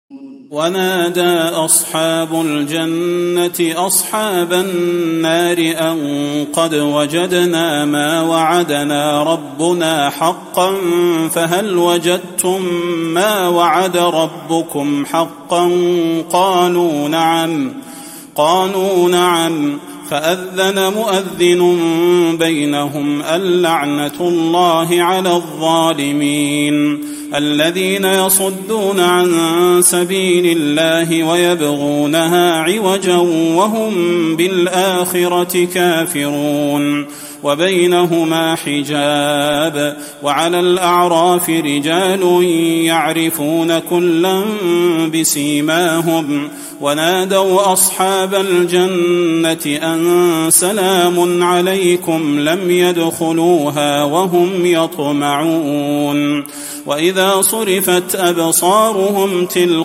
ونادى أصحاب الجنة أصحاب النار أن قد وجدنا ما وعدنا ربنا حقا فهل وجدتم ما وعد ربكم حقا؟ قالوا نعم فأذن مؤذن بينهم اللعنة الله على الظالمين الذين يصدون عن سبيل الله ويبغونها عوجا وهم بالآخرة كافرون وبينهما حجاب وعلى الأعراف رجال يعرفون كلا بسيماهم ونادوا أصحاب الجنة أن سلام عليكم لم يدخلوها وهم يطمعون وإذا صرفت أبصارهم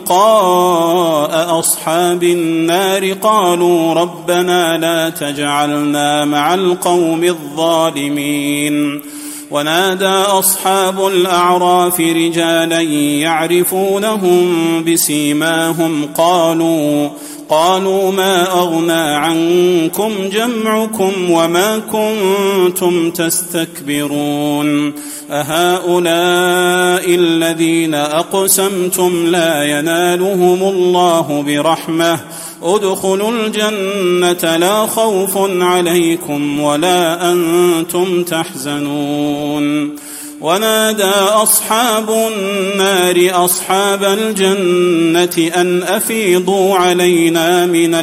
تلقاء أصحاب النار قالوا ربنا لا تجعلنا مع القوم الظالمين ونادى أصحاب الأعراف رجالا يعرفونهم بسيماهم قالوا ما أغنى عنكم جمعكم وما كنتم تستكبرون أهؤلاء الذين أقسمتم لا ينالهم الله برحمة ادخلوا الجنة لا خوف عليكم ولا أنتم تحزنون ونادى أصحاب النار أصحاب الجنة أن أفيضوا علينا من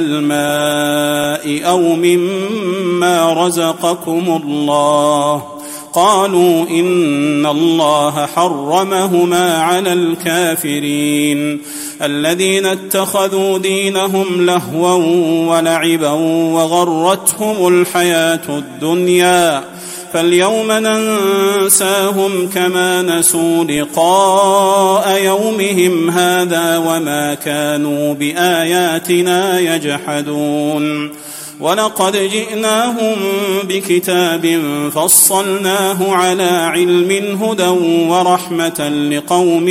الماء أو مما رزقكم الله قالوا إن الله حرمهما على الكافرين الذين اتخذوا دينهم لهوا ولعبا وغرتهم الحياة الدنيا فاليوم ننساهم كما نسوا لقاء يومهم هذا وما كانوا بآياتنا يجحدون ولقد جئناهم بكتاب فصلناه على علم هدى ورحمة لقوم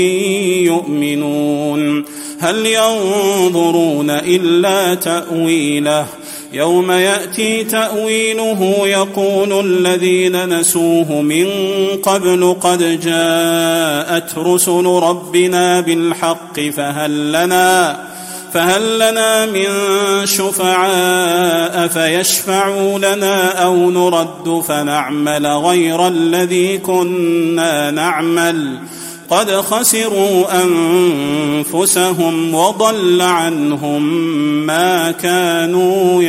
يؤمنون هل ينظرون إلا تأويله يوم يأتي تأويله يقول الذين نسوه من قبل قد جاءت رسل ربنا بالحق فهل لنا من شفعاء فيشفعوا لنا أو نرد فنعمل غير الذي كنا نعمل قد خسروا أنفسهم وضل عنهم ما كانوا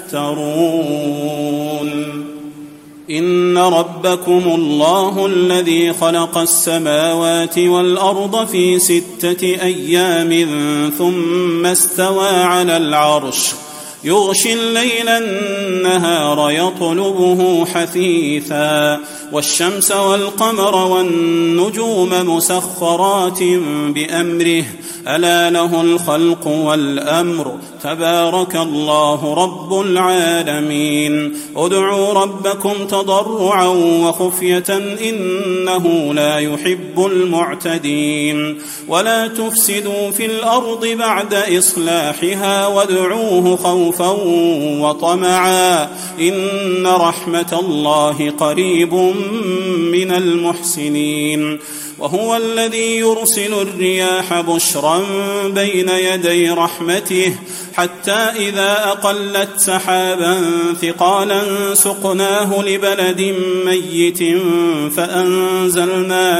يفترون إن ربكم الله الذي خلق السماوات والأرض في 6 أيام ثم استوى على العرش يغشي الليل النهار يطلبه حثيثا والشمس والقمر والنجوم مسخرات بأمره ألا له الخلق والأمر تبارك الله رب العالمين ادعوا ربكم تضرعا وخفية إنه لا يحب المعتدين ولا تفسدوا في الأرض بعد إصلاحها وادعوه خوفا وطمعا إن رحمة الله قريب من المحسنين وهو الذي يرسل الرياح بشرا بين يدي رحمته حتى إذا أقلت سحابا ثقالا سقناه لبلد ميت فأنزلنا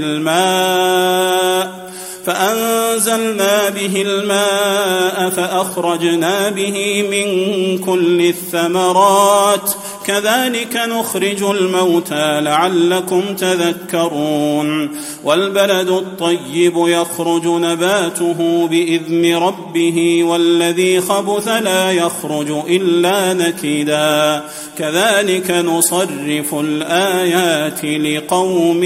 به الماء فأخرجنا به من كل الثمرات كذلك نخرج الموتى لعلكم تذكرون والبلد الطيب يخرج نباته بإذن ربه والذي خبث لا يخرج إلا نكدا كذلك نصرف الآيات لقوم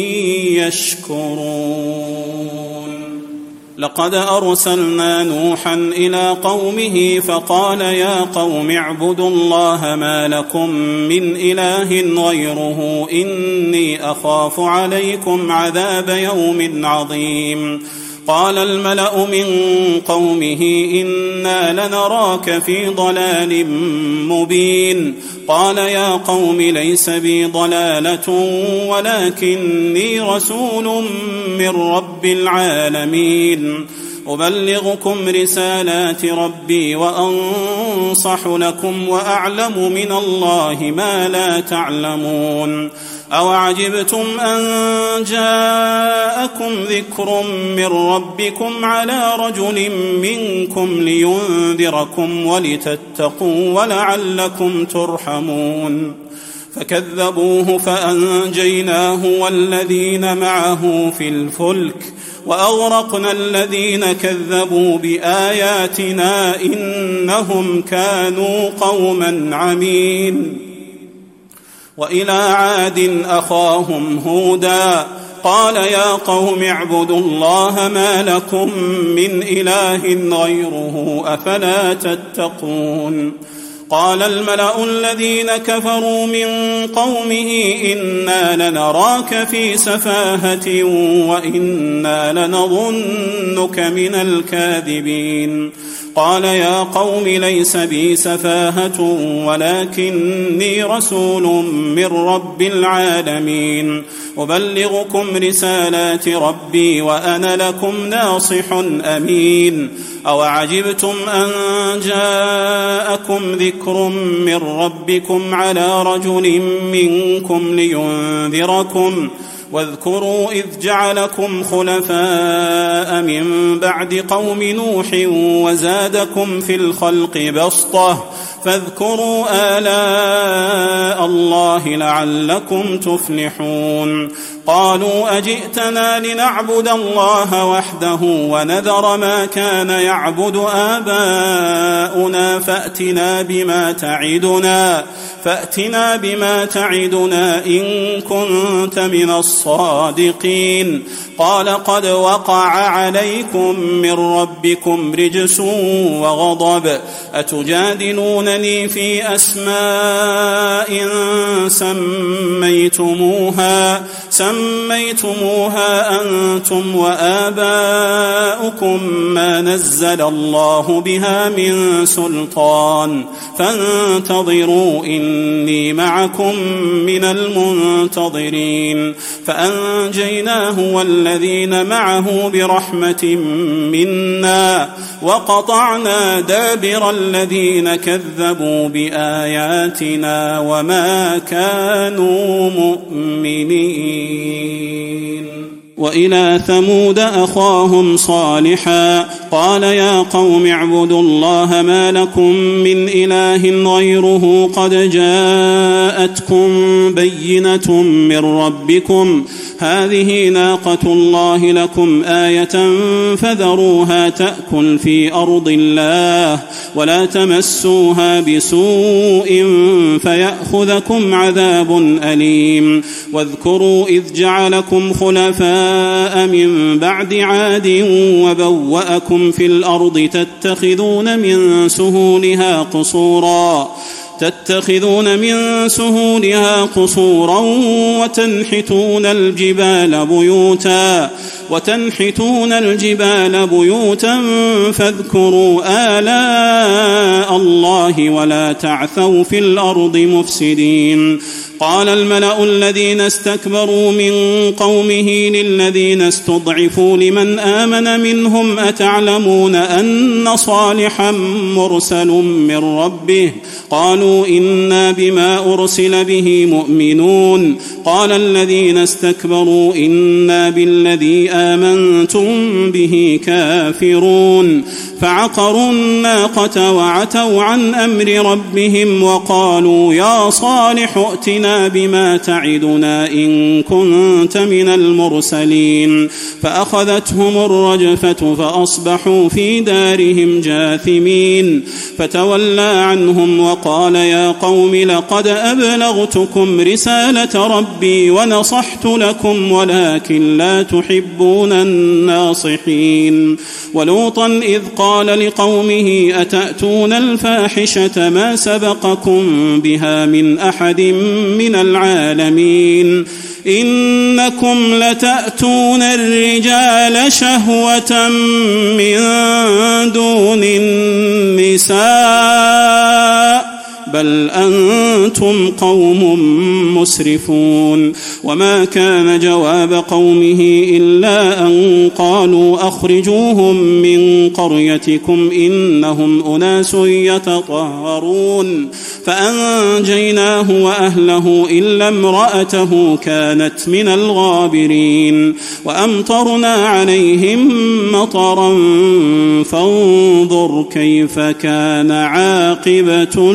يشكرون لقد أرسلنا نوحا إلى قومه فقال يا قوم اعبدوا الله ما لكم من إله غيره إني أخاف عليكم عذاب يوم عظيم قال الملأ من قومه إنا لنراك في ضلال مبين قال يا قوم ليس بي ضلالة ولكني رسول من رب العالمين أبلغكم رسالات ربي وأنصح لكم وأعلم من الله ما لا تعلمون أوعجبتم أن جاءكم ذكر من ربكم على رجل منكم لينذركم ولتتقوا ولعلكم ترحمون فكذبوه فأنجيناه والذين معه في الفلك وأغرقنا الذين كذبوا بآياتنا إنهم كانوا قوما عمين وإلى عاد أخاهم هودا قال يا قوم اعبدوا الله ما لكم من إله غيره أفلا تتقون قال الملأ الذين كفروا من قومه إنا لنراك في سفاهة وإنا لنظنك من الكاذبين قال يا قوم ليس بي سفاهة ولكني رسول من رب العالمين أبلغكم رسالات ربي وأنا لكم ناصح أمين أوعجبتم أن جاءكم ذكر من ربكم على رجل منكم لينذركم واذكروا إذ جعلكم خلفاء من بعد قوم نوح وزادكم في الخلق بسطة فاذكروا آلاء الله لعلكم تفلحون قالوا أجئتنا لنعبد الله وحده ونذر ما كان يعبد آباؤنا فأتنا بما تعدنا إن كنت من الصادقين قال قد وقع عليكم من ربكم رجس وغضب أتجادلونني في أسماء سميتموها أنتم وآباؤكم ما نزل الله بها من سلطان فانتظروا إني معكم من المنتظرين فأنجيناه والذين معه برحمة منا وقطعنا دابر الذين كذبوا بآياتنا وما كانوا مؤمنين وإلى ثمود أخاهم صالحا قال يا قوم اعبدوا الله ما لكم من إله غيره قد جاءتكم بينة من ربكم هذه ناقة الله لكم آية فذروها تأكل في أرض الله ولا تمسوها بسوء فيأخذكم عذاب أليم واذكروا إذ جعلكم خلفاء من بعد عاد وبوأكم في الأرض تتخذون من سهولها قصورا وتنحتون الجبال بيوتا فاذكروا آلاء الله ولا تعثوا في الأرض مفسدين قال الملأ الذين استكبروا من قومه للذين استضعفوا لمن آمن منهم أتعلمون أن صالحا مرسل من ربه قالوا إنا بما أرسل به مؤمنون قال الذين استكبروا إنا بالذي آمنتم به كافرون فعقروا الناقة وعتوا عن أمر ربهم وقالوا يا صالح ائتنا بما تعدنا إن كنت من المرسلين فأخذتهم الرجفة فأصبحوا في دارهم جاثمين فتولى عنهم وقال يا قوم لقد أبلغتكم رسالة ربي ونصحت لكم ولكن لا تحبون الناصحين ولوطا إذ قال لقومه أتأتون الفاحشة ما سبقكم بها من أحد من العالمين إنكم لتأتون الرجال شهوة من دون النساء بل أنتم قوم مسرفون وما كان جواب قومه إلا أن قالوا أخرجوهم من قريتكم إنهم أناس يتطهرون فأنجيناه وأهله إلا امرأته كانت من الغابرين وأمطرنا عليهم مطرا فانظر كيف كان عاقبة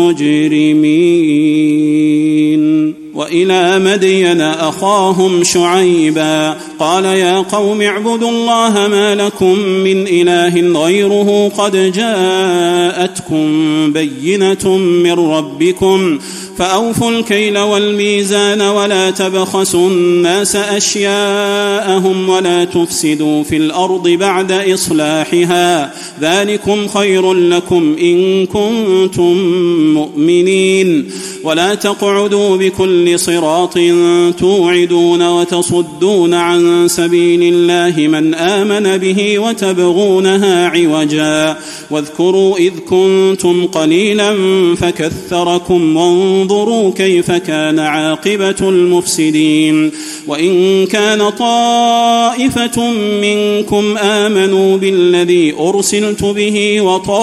المجرمين وإلى مدين أخاهم شعيبا قال يا قوم اعبدوا الله ما لكم من إله غيره قد جاءتكم بينة من ربكم فأوفوا الكيل والميزان ولا تبخسوا الناس أشياءهم ولا تفسدوا في الأرض بعد إصلاحها ذلكم خير لكم إن كنتم مؤمنين ولا تقعدوا بكل صراط توعدون وتصدون عن سبيل الله من آمن به وتبغونها عوجا واذكروا إذ كنتم قليلا فكثركم وانظروا كيف كان عاقبة المفسدين وإن كان طائفة منكم آمنوا بالذي أرسلت به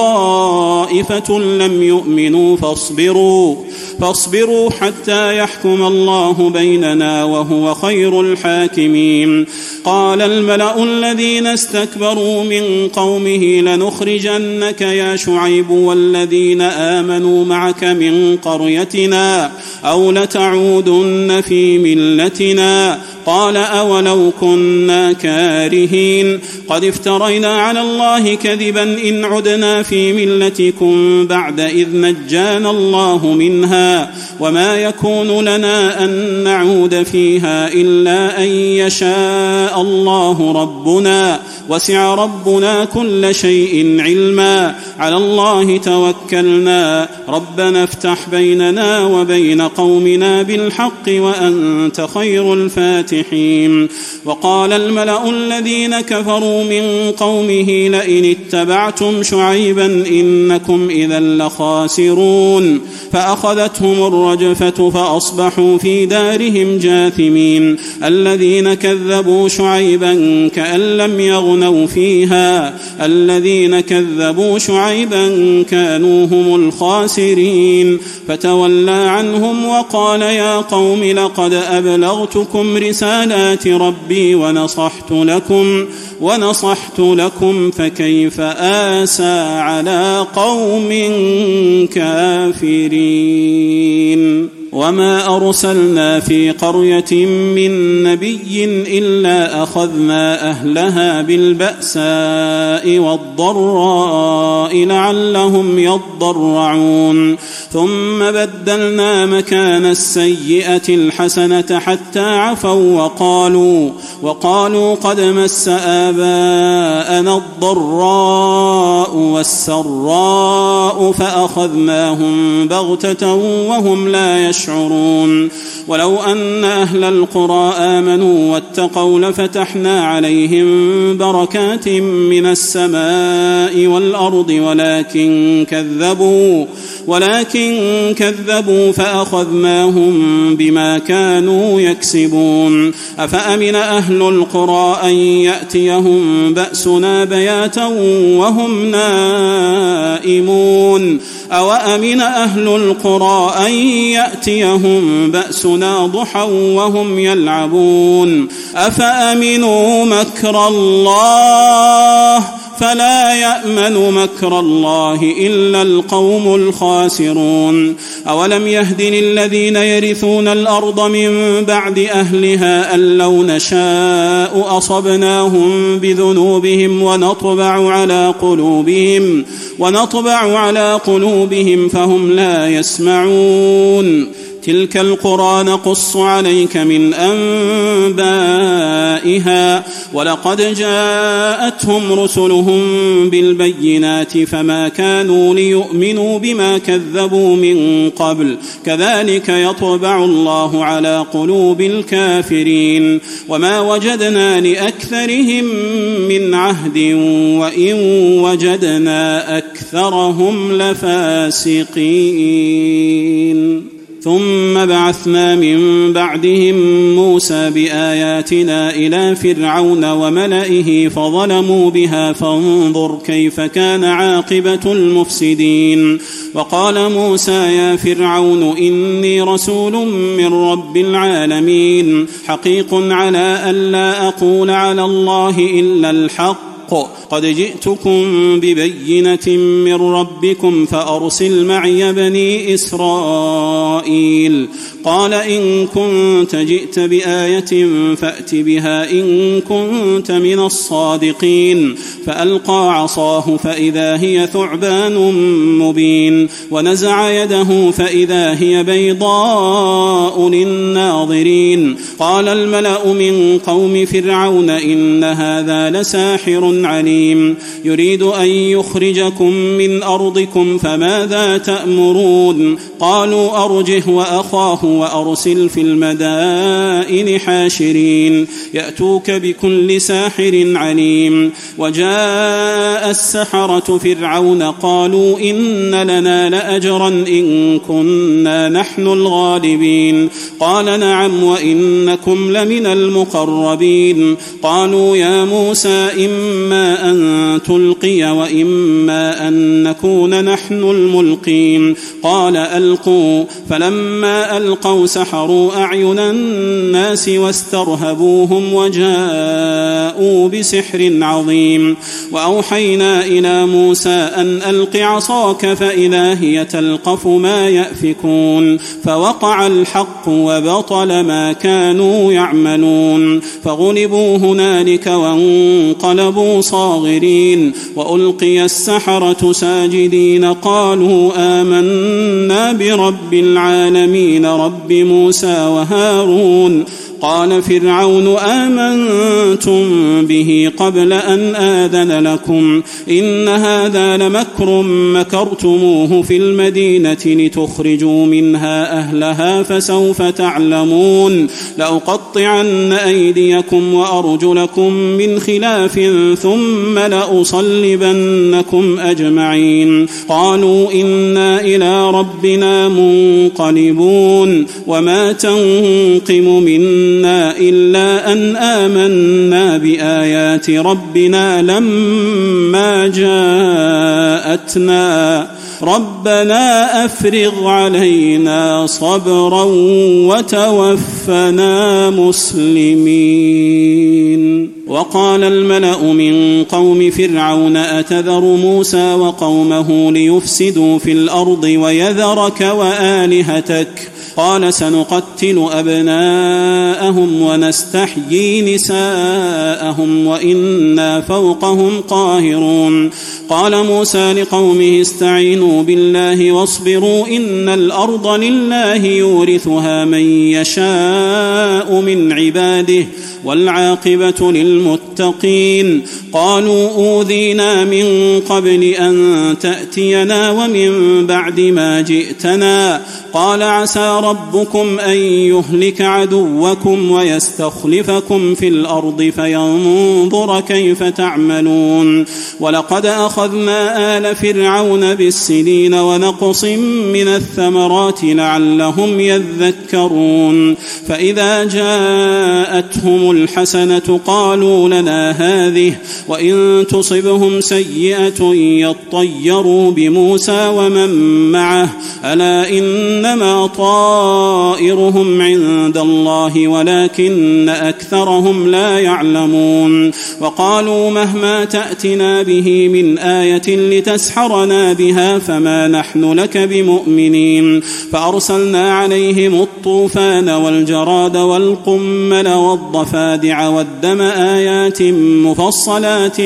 وطائفة لم يؤمنوا فاصبروا حتى يحكم الله بيننا وهو خير الحاكمين قال الملأ الذين استكبروا من قومه لنخرجنك يا شعيب والذين آمنوا معك من قريتنا أو لتعودن في ملتنا قال أولو كنا كارهين قد افترينا على الله كذبا إن عدنا في ملتكم بعد إذ نجانا الله منها وما يكون لنا أن نعود فيها إلا أن يشاء الله ربنا وسع ربنا كل شيء علما على الله توكلنا ربنا افتح بيننا وبين قومنا بالحق وأنت خير الفاتحين وقال الملأ الذين كفروا من قومه لئن اتبعتم شعيبا إنكم إذا لخاسرون فأخذتهم الرجفة فأصبحوا في دارهم جاثمين الذين كذبوا شعيبا كأن لم يغنوا فيها الذين كذبوا شعيبا كانوا هم الخاسرين فتولى عنهم وقال يا قوم لقد أبلغتكم رسالات ربي ونصحت لكم فكيف آسى على قوم كافرين وما أرسلنا في قرية من نبي إلا أخذنا أهلها بالبأساء والضراء لعلهم يضرعون ثم بدلنا مكان السيئة الحسنة حتى عفوا وقالوا قد مس آباءنا الضراء والسراء فأخذناهم بغتة وهم لا يشعرون ولو أن أهل القرى آمنوا واتقوا لفتحنا عليهم بركات من السماء والأرض ولكن كذبوا فأخذناهم بما كانوا يكسبون أفأمن أهل القرى أن يأتيهم بأسنا بياتا وهم نائمون أوأمن أهل القرى أن يأتيهم بأسنا ضحى وهم يلعبون أفأمنوا مكر الله فلا يأمن مكر الله إلا القوم الخاسرون أولم يهد للذين يرثون الأرض من بعد أهلها أن لو نشاء أصبناهم بذنوبهم ونطبع على قلوبهم فهم لا يسمعون تلك القرى نقص عليك من أنبائها ولقد جاءتهم رسلهم بالبينات فما كانوا ليؤمنوا بما كذبوا من قبل كذلك يطبع الله على قلوب الكافرين وما وجدنا لأكثرهم من عهد وإن وجدنا أكثرهم لفاسقين ثم بعثنا من بعدهم موسى بآياتنا إلى فرعون وملئه فظلموا بها فانظر كيف كان عاقبة المفسدين وقال موسى يا فرعون إني رسول من رب العالمين حقيق على ألا أقول على الله إلا الحق قد جئتكم ببينة من ربكم فأرسل معي بني إسرائيل قال إن كنت جئت بآية فأت بها إن كنت من الصادقين فألقى عصاه فإذا هي ثعبان مبين ونزع يده فإذا هي بيضاء للناظرين قال الملأ من قوم فرعون إن هذا لساحر عليم يريد أن يخرجكم من أرضكم فماذا تأمرون قالوا أرجه وأخاه وأرسل في المدائن حاشرين يأتوك بكل ساحر عليم وجاء السحرة فرعون قالوا إن لنا لأجرا إن كنا نحن الغالبين قال نعم وإنكم لمن المقربين قالوا يا موسى إما أن تلقي وإما أن نكون نحن الملقين قال ألقوا فلما ألقوا سحروا أعين الناس واسترهبوهم وجاءوا بسحر عظيم وأوحينا إلى موسى أن ألق عصاك فإذا هي تلقف ما يأفكون فوقع الحق وبطل ما كانوا يعملون فغلبوا هنالك وانقلبوا صاغرين وألقي السحرة ساجدين قالوا آمنا برب العالمين رب موسى وهارون قال فرعون آمنتم به قبل أن آذن لكم إن هذا لمكر مكرتموه في المدينة لتخرجوا منها أهلها فسوف تعلمون لأقطعن أيديكم وأرجلكم من خلاف ثم لأصلبنكم أجمعين قالوا إنا إلى ربنا منقلبون وما تنقم منا إلا أن آمنا بآيات ربنا لما جاءتنا ربنا أفرغ علينا صبرا وتوفنا مسلمين وقال الملأ من قوم فرعون أتذر موسى وقومه ليفسدوا في الأرض ويذرك وآلهتك قال سنقتل أبناءهم ونستحيي نساءهم وإنا فوقهم قاهرون قال موسى لقومه استعينوا بالله واصبروا إن الأرض لله يورثها من يشاء من عباده والعاقبة للمتقين قالوا أوذينا من قبل أن تأتينا ومن بعد ما جئتنا قال عسى ربكم أن يهلك عدوكم ويستخلفكم في الأرض فينظر كيف تعملون ولقد أخذنا آل فرعون بالسنين ونقص من الثمرات لعلهم يذكرون فإذا جاءتهم الحسنة قالوا لنا هذه وإن تصبهم سيئة يطيروا بموسى ومن معه ألا إنما طائرهم عند الله ولكن أكثرهم لا يعلمون وقالوا مهما تأتنا به من آية لتسحرنا بها فما نحن لك بمؤمنين فأرسلنا عليهم الطوفان والجراد والقمل والضفادع والدم آيات مفصلات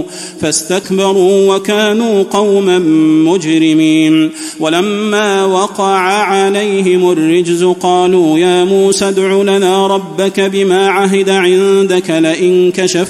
فاستكبروا وكانوا قوما مجرمين ولما وقع ووقع عليهم الرجز قالوا يا موسى ادع لنا ربك بما عهد عندك لئن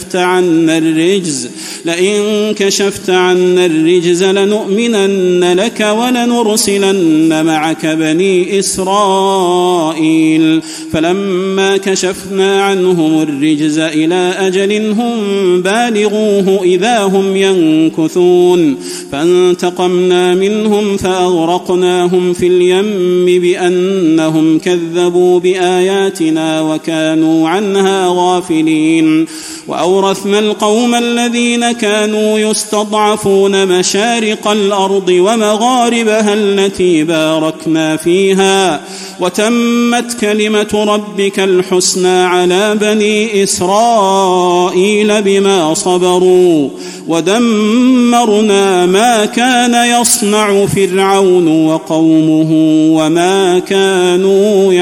كشفت عنا الرجز لنؤمنن لك ولنرسلن معك بني إسرائيل فلما كشفنا عنهم الرجز إلى أجل هم بالغوه إذا هم ينكثون فانتقمنا منهم فأغرقناهم في اليم بأنهم كذبوا بآياتنا وكانوا عنها غافلين وأورثنا القوم الذين كانوا يستضعفون مشارق الأرض ومغاربها التي باركنا فيها وتمت كلمة ربك الحسنى على بني إسرائيل بما صبروا ودمرنا ما كان يصنع فرعون وقومه وما كانوا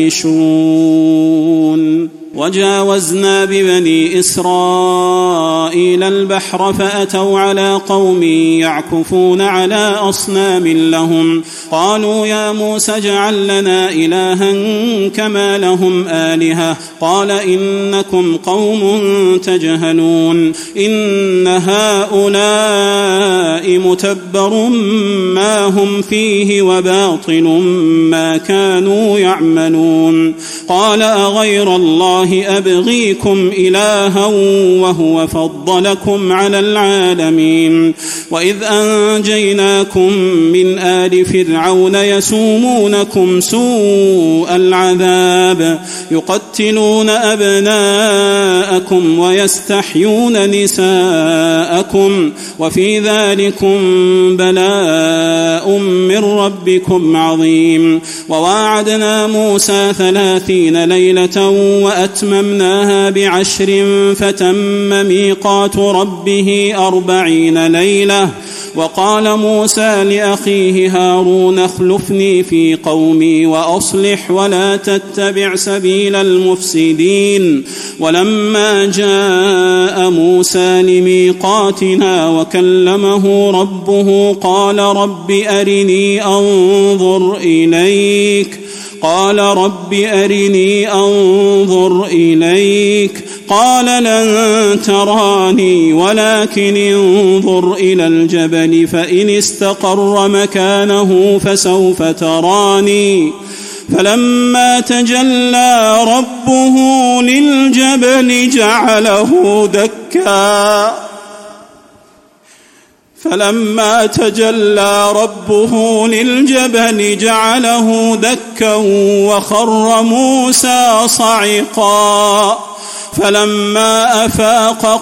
يعرشون وجاوزنا ببني إسرائيل البحر فأتوا على قوم يعكفون على أصنام لهم قالوا يا موسى اجعل لنا إلها كما لهم آلهة قال إنكم قوم تجهلون إن هؤلاء متبر ما هم فيه وباطل ما كانوا يعملون قال أغير الله أبغيكم إلها وهو فضلكم على العالمين وإذ أنجيناكم من آل فرعون يسومونكم سوء العذاب يقتلون أبناءكم ويستحيون نساءكم وفي ذلكم بلاء من ربكم عظيم وواعدنا موسى 30 ليلة وأتممناها ب10 فتم ميقات ربه 40 ليلة وقال موسى لأخيه هارون اخلفني في قومي وأصلح ولا تتبع سبيل المفسدين ولما جاء موسى لميقاتنا وكلمه ربه قال رب أرني أنظر إليك قال لن تراني ولكن انظر إلى الجبل فإن استقر مكانه فسوف تراني فلما تجلى ربه للجبل جعله دكا وخر موسى صعقا فلما أفاق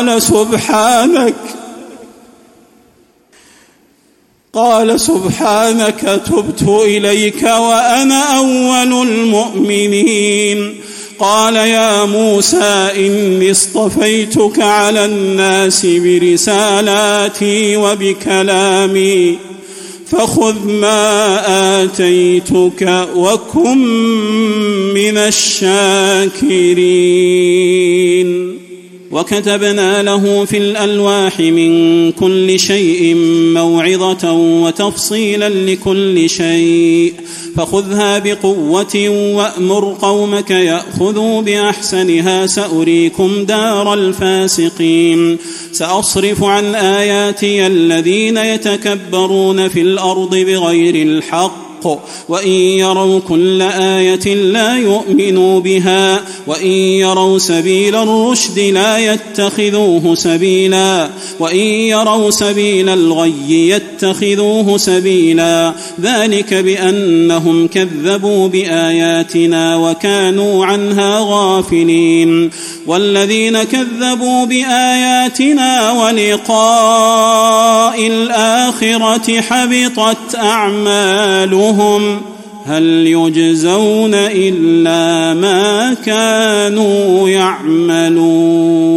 قال سبحانك تبت إليك وأنا أول المؤمنين قال يا موسى إني اصطفيتك على الناس برسالاتي وبكلامي فخذ ما آتيتك وكن من الشاكرين وكتبنا له في الألواح من كل شيء موعظة وتفصيلا لكل شيء فخذها بقوة وأمر قومك يأخذوا بأحسنها سأريكم دار الفاسقين سأصرف عن آياتي الذين يتكبرون في الأرض بغير الحق وإن يروا كل آية لا يؤمنوا بها وإن يروا سبيل الرشد لا يتخذوه سبيلا وإن يروا سبيل الغي يتخذوه سبيلا ذلك بأنهم كذبوا بآياتنا وكانوا عنها غافلين والذين كذبوا بآياتنا ولقاء الآخرة حبطت أعمالهم هل يجزون إلا ما كانوا يعملون